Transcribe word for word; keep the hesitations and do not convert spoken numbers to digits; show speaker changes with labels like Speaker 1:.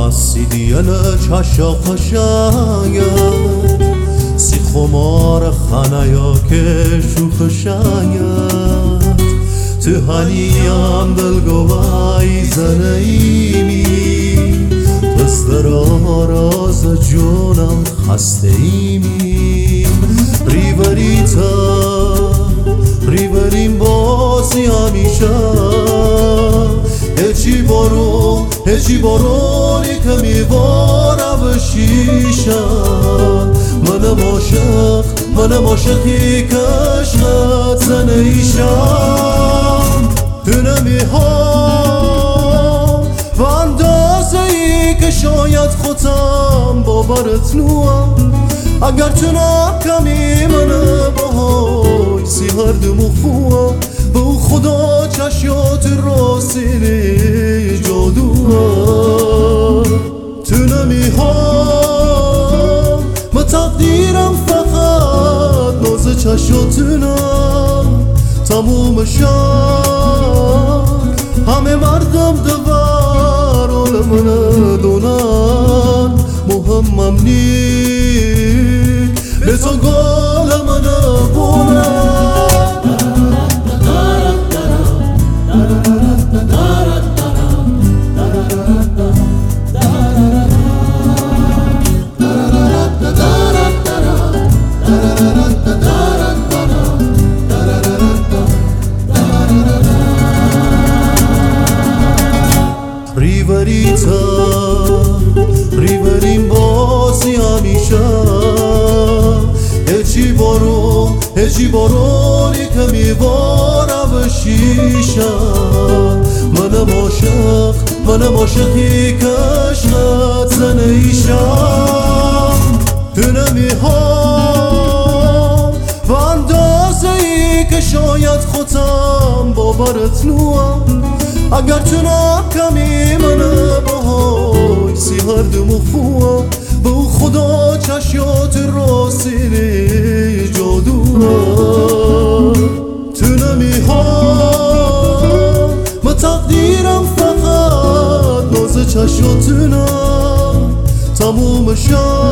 Speaker 1: سیدیل چشا قشنگت سی خمار خانیا که شوخ شنگت تو هنیم دلگوهای زنیمی تستر آراز جونم خسته ایمی ریوریتا ریوریم بازی همیشه هجی بارون هجی بارونی که میباره به شیشه منم عاشق منم عاشقی که عشقت زنه ایشم تو نمیخوام و اندازه ای که شاید خودم باورت نوام اگر تونم کمی منه باهای سی هر دمو خوام به او خدا چشیات راستینی جادوه تو نمیخوام ما تقدیرم فقط ناز چشاتونم تموم شد همه مردم دوار عالمونه دونن مهمم نی به تو گل منه بونن ریوریتا ریوریم بازی همیشه هجی بارون هجی بارونی که میباره به شیشه منم عاشق منم عاشقی که عشقت زنه ایشم تو نمیخوام و اندازه ای که شاید خودم باورت نوام اگر تونم کمی منه باهای سی هر دمو خوام به او خدا چشیات راستینی جادوه تو نمیخوام ما تقدیرم فقط ناز چشاتونم تموم شد